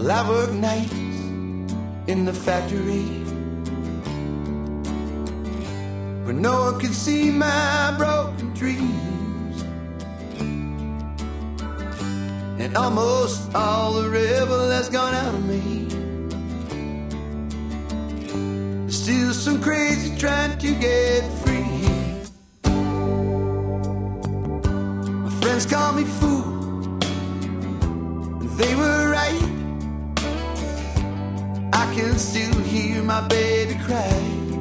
Well, I work nights in the factory where no one could see my broken dreams, and almost all the rebel has gone out of me. There's still some crazy trying to get free. My friends call me fool, and they were right. I can still hear my baby cry,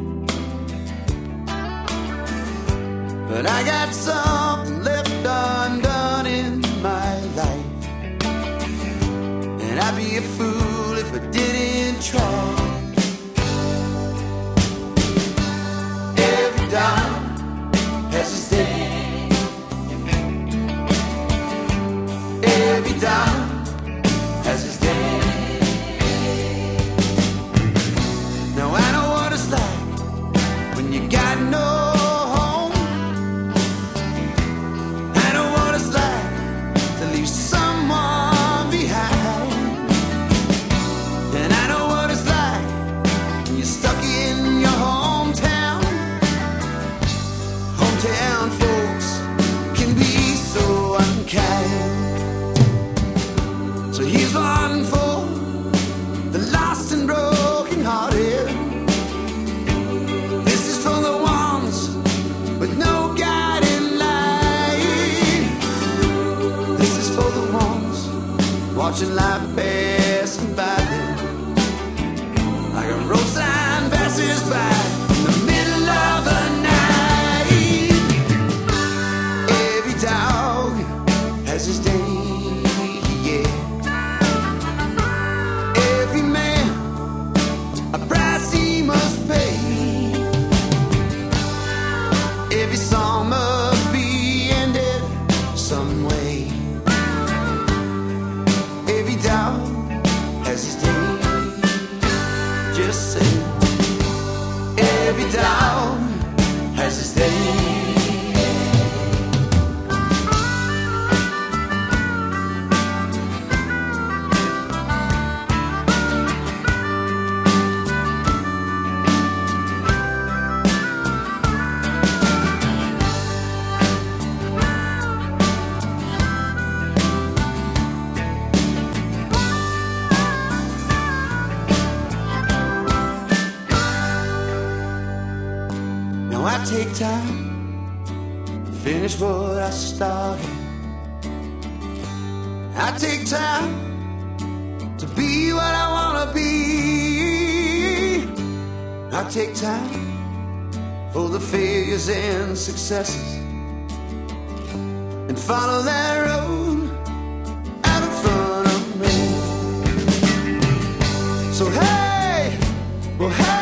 but I got something left undone in my life, and I'd be a fool if I didn't try. Every dog has its day. Every dog has its day. Now I know what it's like when you got no home. I know what it's like to leave someone behind, and I know what it's like when you're stuck in your hometown. Hometown folks can be so unkind. So here's one for the lost and broken hearted. This is for the ones with no guiding light. This is for the ones watching life passing by them like a road sign passes by in the middle of the night. Every dog has his day. Every song must be ended some way. Every dog has his day. Just say, every dog has his day. I take time to finish what I started. I take time to be what I wanna be. I take time for the failures and successes, and follow that road out in front of me. So hey, well hey,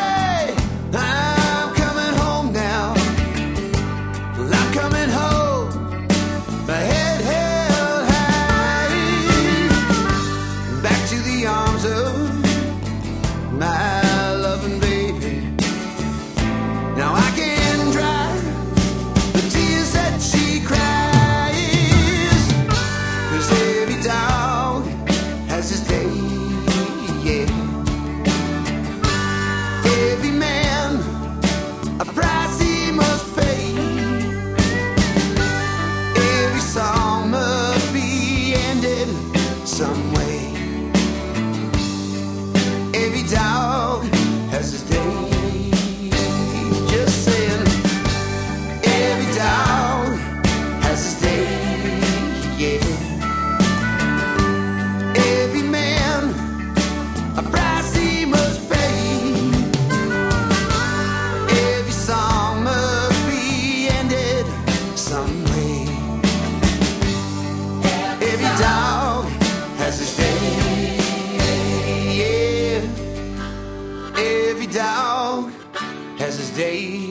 my loving baby. Now I can dry the tears that she cries, 'cause every dog has his day, yeah. Every man a price he must pay. Every song must be ended some way. Every dog has his day. Just saying, every dog has his day, yeah. Every man a price he must pay. Every song must be ended some way. Every dog has his day. Every dog has his day.